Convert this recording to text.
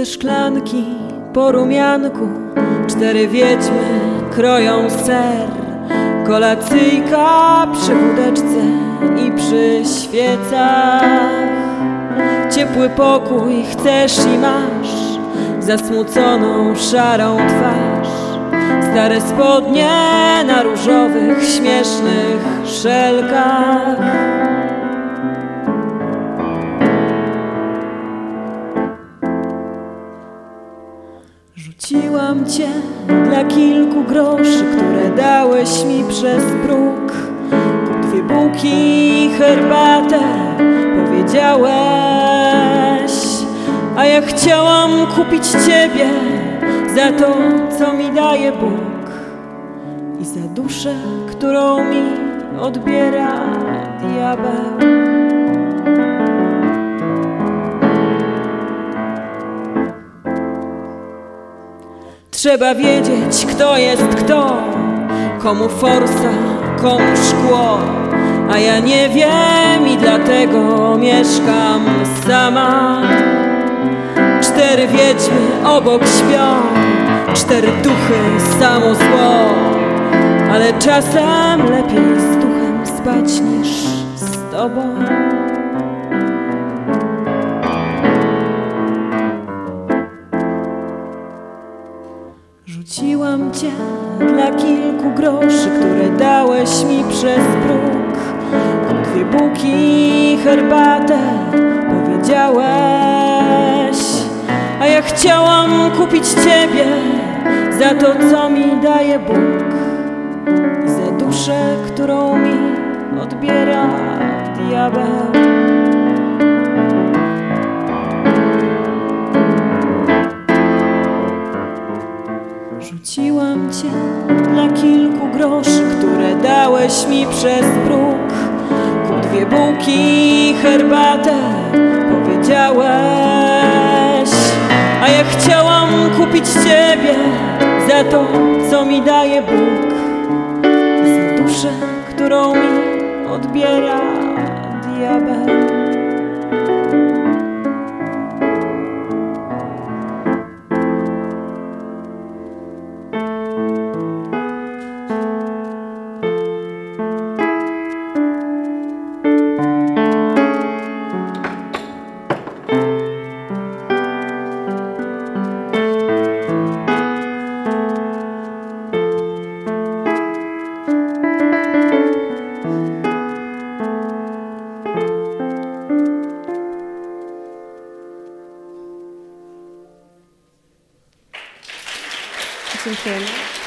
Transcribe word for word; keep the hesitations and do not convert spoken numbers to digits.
Puste szklanki po rumianku, cztery wiedźmy kroją ser. Kolacyjka przy wódeczce i przy świecach. Ciepły pokój chcesz i masz, zasmuconą szarą twarz. Stare spodnie na różowych, śmiesznych szelkach. Rzuciłam cię dla kilku groszy, które dałeś mi przez próg. Dwie bułki i herbatę powiedziałeś, a ja chciałam kupić ciebie za to, co mi daje Bóg i za duszę, którą mi odbiera diabeł. Trzeba wiedzieć, kto jest kto, komu forsa, komu szkło, a ja nie wiem i dlatego mieszkam sama. Cztery wiedźmy obok śpią, cztery duchy, samo zło, ale czasem lepiej z duchem spać niż z tobą. Rzuciłam cię dla kilku groszy, które dałeś mi przez próg. Dwie bułki i herbatę powiedziałeś, a ja chciałam kupić ciebie za to, co mi daje Bóg i za duszę, którą mi odbiera diabeł. Rzuciłam cię dla kilku groszy, które dałeś mi przez próg. Kup dwie bułki i herbatę powiedziałeś, a ja chciałam kupić ciebie za to, co mi daje Bóg, za duszę, którą mi odbiera diabeł. Dziękujemy.